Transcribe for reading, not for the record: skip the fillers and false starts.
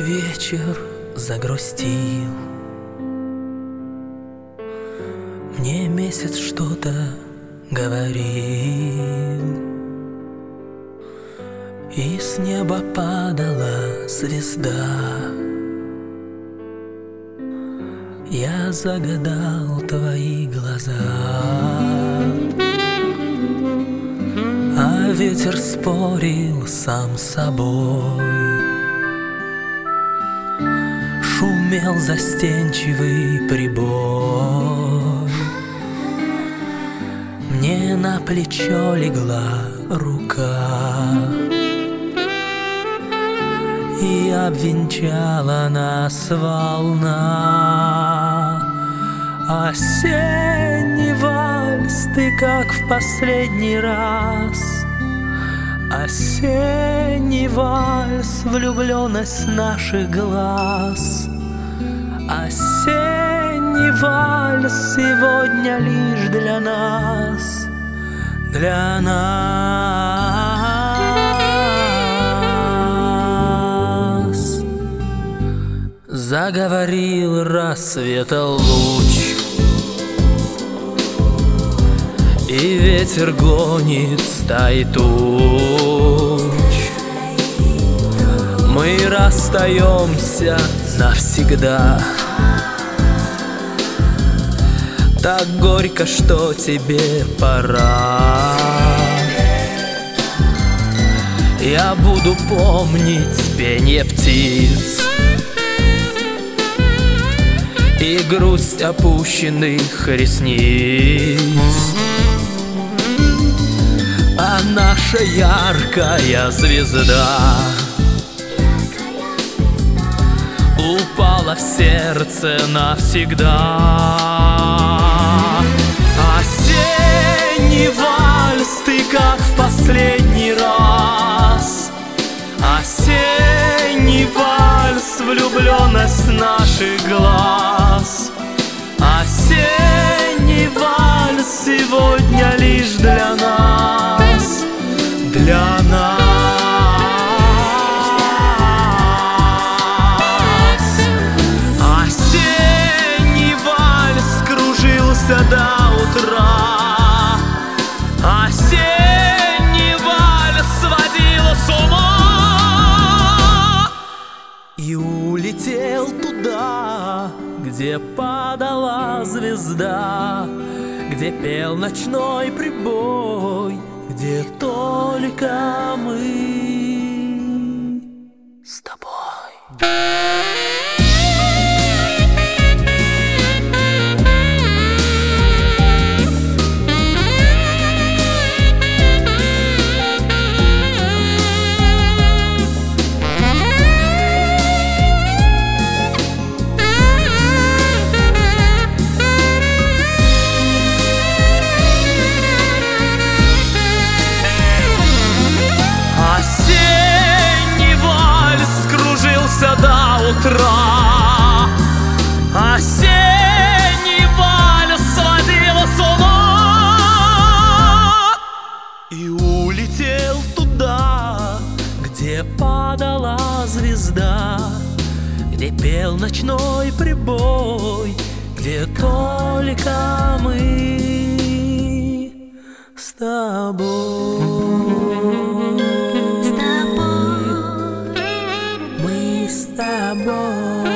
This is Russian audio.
вечер загрустил. Мне месяц что-то говорил, и с неба падала звезда. Я загадал твои глаза, а ветер спорил сам с собой. Шумел застенчивый прибой. Мне на плечо легла рука и обвенчала нас волна. Осенний вальс, ты как в последний раз. Осенний вальс, влюбленность наших глаз. Осенний вальс сегодня лишь для нас, для нас. Заговорил рассвета луч, и ветер гонит стаи туч. Мы расстаемся навсегда. Так горько, что тебе пора. Я буду помнить пенье птиц и грусть опущенных ресниц. А наша яркая звезда упала в сердце навсегда. Осенний вальс, ты как в последний раз. Осенний вальс, влюбленность наших глаз. Осенний вальс сегодня лишь для нас, для нас. Осенний вальс кружился до утра. Осенний вальс сводил с ума. И улетел туда, где падала звезда, где пел ночной прибой, где только мы с тобой. Утра. Осенний вальс сводил с ума. И улетел туда, где падала звезда, где пел ночной прибой, где только мы с тобой. С тобой.